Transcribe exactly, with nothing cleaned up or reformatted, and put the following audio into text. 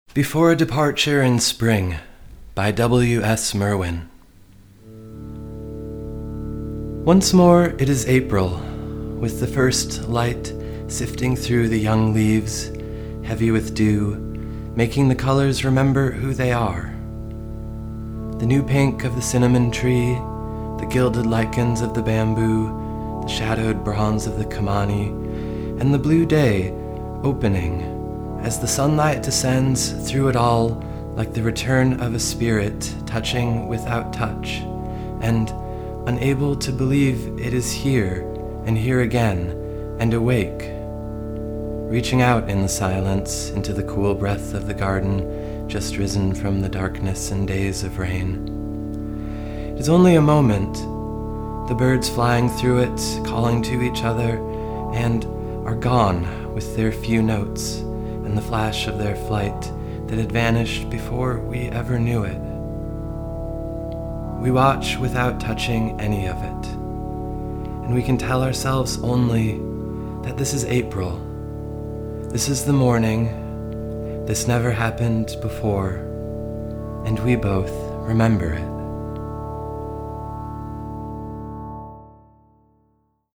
Before a Departure in Spring by W S Merwin. Once more it is April, with the first light sifting through the young leaves, heavy with dew, making the colors remember who they are. The new pink of the cinnamon tree, the gilded lichens of the bamboo, the shadowed bronze of the kamani, and the blue day opening as the sunlight descends through it all like the return of a spirit touching without touch, and unable to believe it is here and here again and awake, reaching out in the silence into the cool breath of the garden just risen from the darkness and days of rain. It is only a moment, the birds flying through it, calling to each other, and are gone with their few notes and the flash of their flight that had vanished before we ever knew it. We watch without touching any of it, and we can tell ourselves only that this is April. This is the morning. This never happened before, and we both remember it.